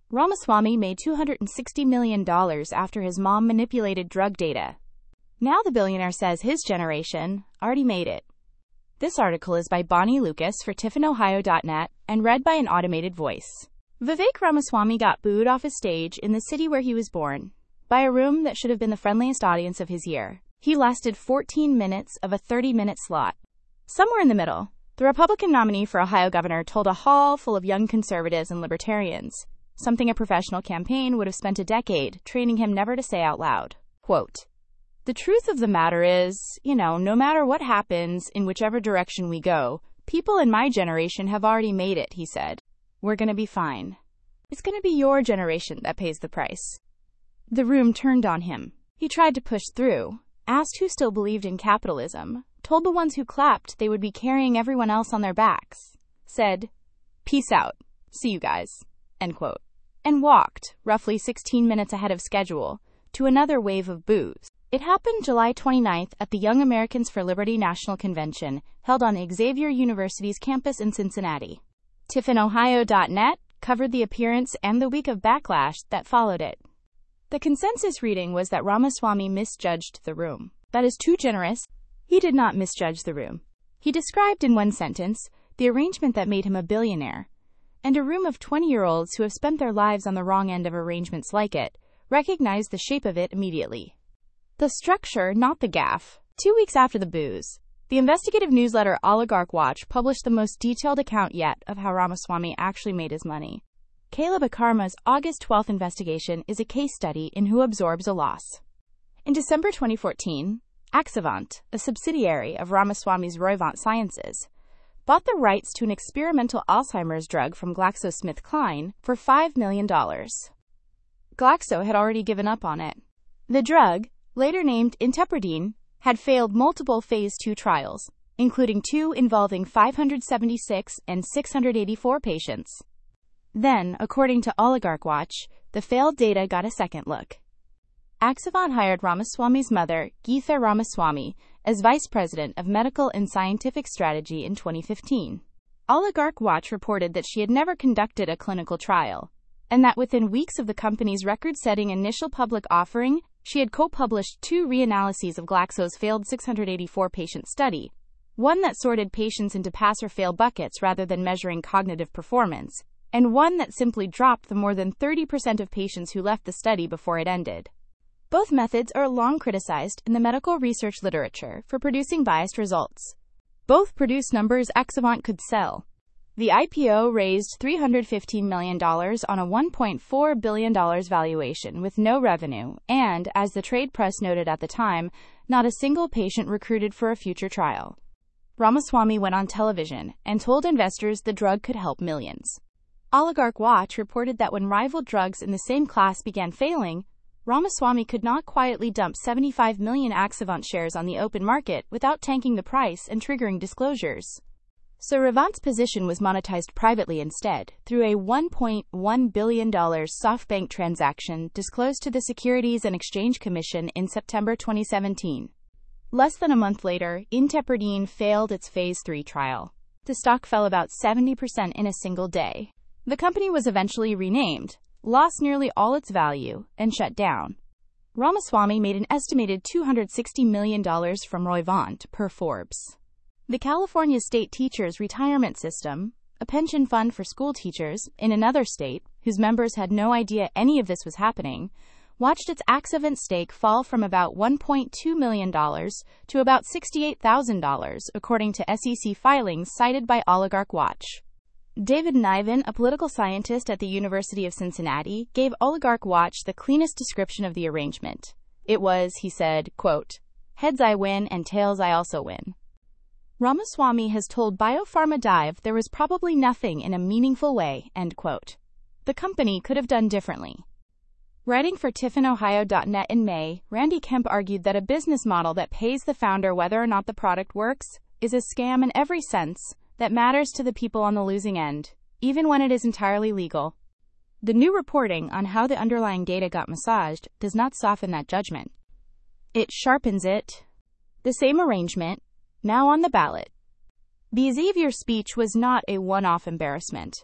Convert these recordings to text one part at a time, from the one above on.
Ramaswamy made $260 million after his mom manipulated drug data. Now the billionaire says his generation already made it. This article is by Bonnie Lucas for TiffinOhio.net and read by an automated voice. Vivek Ramaswamy got booed off a stage in the city where he was born by a room that should have been the friendliest audience of his year. He lasted 14 minutes of a 30-minute slot. Somewhere in the middle, the Republican nominee for Ohio governor told a hall full of young conservatives and libertarians, something a professional campaign would have spent a decade training him never to say out loud. Quote, "The truth of the matter is, no matter what happens in whichever direction we go, people in my generation have already made it," he said. "We're going to be fine. It's going to be your generation that pays the price." The room turned on him. He tried to push through, asked who still believed in capitalism, told the ones who clapped they would be carrying everyone else on their backs, said, "Peace out. See you guys," end quote, and walked, roughly 16 minutes ahead of schedule, to another wave of boos. It happened July 29th at the Young Americans for Liberty National Convention, held on Xavier University's campus in Cincinnati. TiffinOhio.net covered the appearance and the week of backlash that followed it. The consensus reading was that Ramaswamy misjudged the room. That is too generous. He did not misjudge the room. He described in one sentence the arrangement that made him a billionaire, and a room of 20-year-olds who have spent their lives on the wrong end of arrangements like it recognized the shape of it immediately. The structure, not the gaffe. 2 weeks after the boos, the investigative newsletter Oligarch Watch published the most detailed account yet of how Ramaswamy actually made his money. Caleb Akarma's August 12th investigation is a case study in who absorbs a loss. In December 2014, Axovant, a subsidiary of Ramaswamy's Roivant Sciences, bought the rights to an experimental Alzheimer's drug from GlaxoSmithKline for $5 million. Glaxo had already given up on it. The drug, later named Intepridine, had failed multiple Phase 2 trials, including 2 involving 576 and 684 patients. Then, according to Oligarch Watch, the failed data got a second look. Axovant hired Ramaswamy's mother, Geetha Ramaswamy, as vice president of medical and scientific strategy in 2015. Oligarch Watch reported that she had never conducted a clinical trial, and that within weeks of the company's record-setting initial public offering, she had co-published 2 reanalyses of Glaxo's failed 684-patient study, one that sorted patients into pass or fail buckets rather than measuring cognitive performance, and one that simply dropped the more than 30% of patients who left the study before it ended. Both methods are long criticized in the medical research literature for producing biased results. Both produce numbers Axovant could sell. The IPO raised $315 million on a $1.4 billion valuation with no revenue and, as the trade press noted at the time, not a single patient recruited for a future trial. Ramaswamy went on television and told investors the drug could help millions. Oligarch Watch reported that when rival drugs in the same class began failing, Ramaswamy could not quietly dump 75 million Axovant shares on the open market without tanking the price and triggering disclosures. So Revant's position was monetized privately instead, through a $1.1 billion SoftBank transaction disclosed to the Securities and Exchange Commission in September 2017. Less than a month later, Intepridine failed its Phase 3 trial. The stock fell about 70% in a single day. The company was eventually renamed, lost nearly all its value, and shut down. Ramaswamy made an estimated $260 million from Roivant, per Forbes. The California State Teachers Retirement System, a pension fund for school teachers in another state, whose members had no idea any of this was happening, watched its Axovant stake fall from about $1.2 million to about $68,000, according to SEC filings cited by Oligarch Watch. David Niven, a political scientist at the University of Cincinnati, gave Oligarch Watch the cleanest description of the arrangement. It was, he said, quote, "Heads I win and tails I also win." Ramaswamy has told Biopharma Dive there was probably nothing in a meaningful way, end quote. The company could have done differently. Writing for TiffinOhio.net in May, Randy Kemp argued that a business model that pays the founder whether or not the product works is a scam in every sense that matters to the people on the losing end, even when it is entirely legal. The new reporting on how the underlying data got massaged does not soften that judgment. It sharpens it. The same arrangement, now on the ballot. The Xavier speech was not a one-off embarrassment.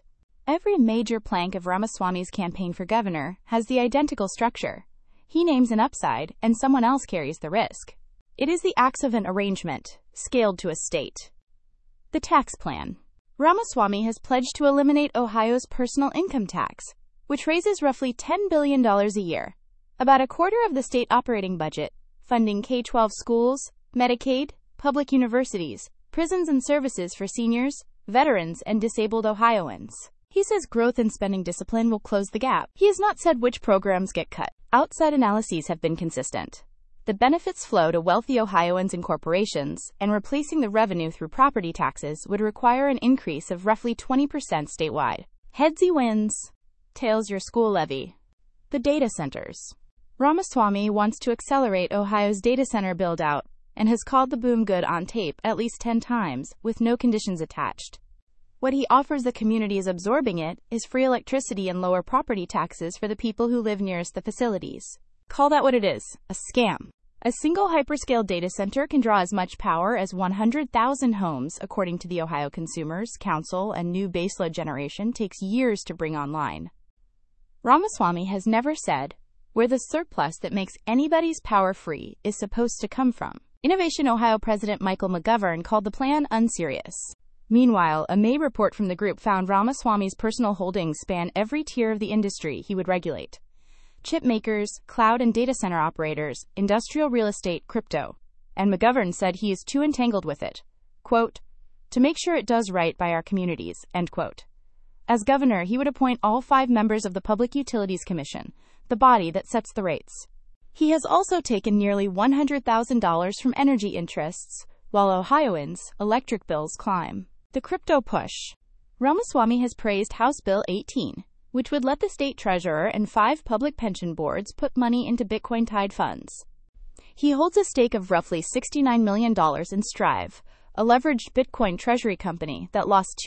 Every major plank of Ramaswamy's campaign for governor has the identical structure. He names an upside, and someone else carries the risk. It is the acts of an arrangement, scaled to a state. The tax plan. Ramaswamy has pledged to eliminate Ohio's personal income tax, which raises roughly $10 billion a year, about a quarter of the state operating budget, funding K-12 schools, Medicaid, public universities, prisons and services for seniors, veterans, and disabled Ohioans. He says growth and spending discipline will close the gap. He has not said which programs get cut. Outside analyses have been consistent. The benefits flow to wealthy Ohioans and corporations, and replacing the revenue through property taxes would require an increase of roughly 20% statewide. Heads he wins. Tails your school levy. The data centers. Ramaswamy wants to accelerate Ohio's data center build-out and has called the boom good on tape at least 10 times, with no conditions attached. What he offers the communities absorbing it is free electricity and lower property taxes for the people who live nearest the facilities. Call that what it is, a scam. A single hyperscale data center can draw as much power as 100,000 homes, according to the Ohio Consumers Council, and new baseload generation takes years to bring online. Ramaswamy has never said where the surplus that makes anybody's power free is supposed to come from. Innovation Ohio President Michael McGovern called the plan unserious. Meanwhile, a May report from the group found Ramaswamy's personal holdings span every tier of the industry he would regulate: chip makers, cloud and data center operators, industrial real estate, crypto. And McGovern said he is too entangled with it, quote, to make sure it does right by our communities, end quote. As governor, he would appoint all 5 members of the Public Utilities Commission, the body that sets the rates. He has also taken nearly $100,000 from energy interests, while Ohioans' electric bills climb. The crypto push. Ramaswamy has praised House Bill 18, which would let the state treasurer and 5 public pension boards put money into Bitcoin-tied funds. He holds a stake of roughly $69 million in Strive, a leveraged Bitcoin treasury company that lost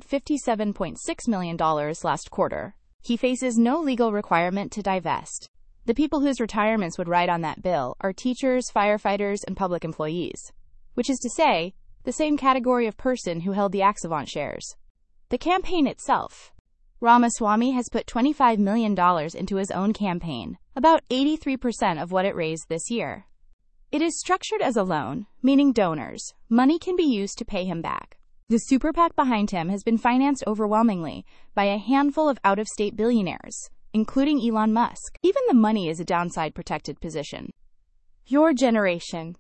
$257.6 million last quarter. He faces no legal requirement to divest. The people whose retirements would ride on that bill are teachers, firefighters, and public employees, which is to say, the same category of person who held the Axovant shares. The campaign itself. Ramaswamy has put $25 million into his own campaign, about 83% of what it raised this year. It is structured as a loan, meaning donors' money can be used to pay him back. The super PAC behind him has been financed overwhelmingly by a handful of out-of-state billionaires, including Elon Musk. Even the money is a downside-protected position. Your generation.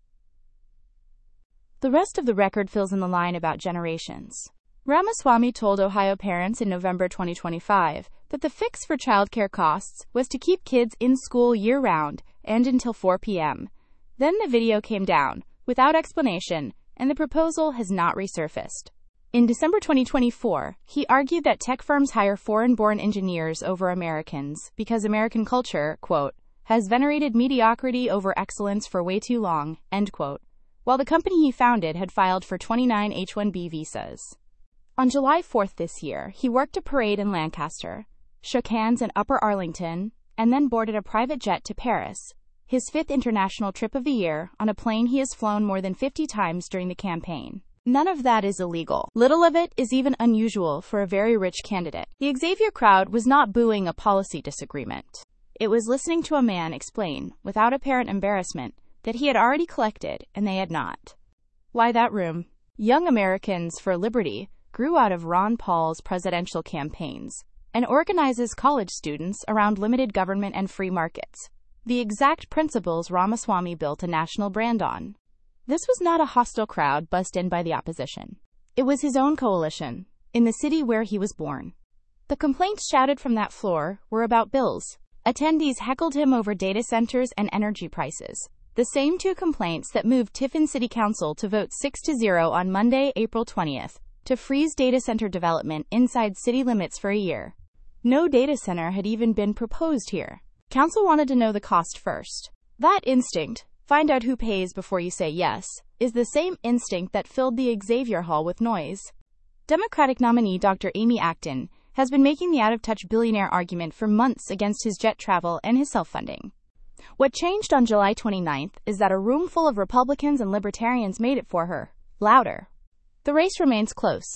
The rest of the record fills in the line about generations. Ramaswamy told Ohio parents in November 2025 that the fix for childcare costs was to keep kids in school year-round and until 4 p.m. Then the video came down, without explanation, and the proposal has not resurfaced. In December 2024, he argued that tech firms hire foreign-born engineers over Americans because American culture, quote, has venerated mediocrity over excellence for way too long, end quote, while the company he founded had filed for 29 H-1B visas. On July 4th this year, he worked a parade in Lancaster, shook hands in Upper Arlington, and then boarded a private jet to Paris, his 5th international trip of the year, on a plane he has flown more than 50 times during the campaign. None of that is illegal. Little of it is even unusual for a very rich candidate. The Xavier crowd was not booing a policy disagreement. It was listening to a man explain, without apparent embarrassment, that he had already collected and they had not. Why that room? Young Americans for Liberty grew out of Ron Paul's presidential campaigns and organizes college students around limited government and free markets, the exact principles Ramaswamy built a national brand on. This was not a hostile crowd bussed in by the opposition. It was his own coalition, in the city where he was born. The complaints shouted from that floor were about bills. Attendees heckled him over data centers and energy prices, the same 2 complaints that moved Tiffin City Council to vote 6-0 on Monday, April 20th, to freeze data center development inside city limits for a year. No data center had even been proposed here. Council wanted to know the cost first. That instinct, find out who pays before you say yes, is the same instinct that filled the Xavier Hall with noise. Democratic nominee Dr. Amy Acton has been making the out-of-touch billionaire argument for months against his jet travel and his self-funding. What changed on July 29th is that a room full of Republicans and Libertarians made it for her, louder. The race remains close.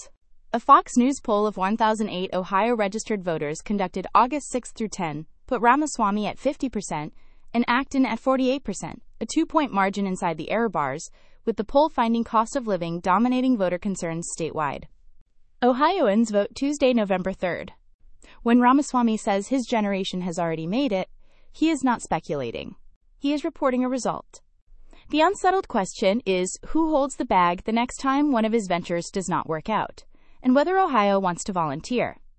A Fox News poll of 1,008 Ohio registered voters conducted August 6 through 10 put Ramaswamy at 50% and Acton at 48%, a 2-point margin inside the error bars, with the poll finding cost of living dominating voter concerns statewide. Ohioans vote Tuesday, November 3rd. When Ramaswamy says his generation has already made it, he is not speculating. He is reporting a result. The unsettled question is who holds the bag the next time one of his ventures does not work out, and whether Ohio wants to volunteer.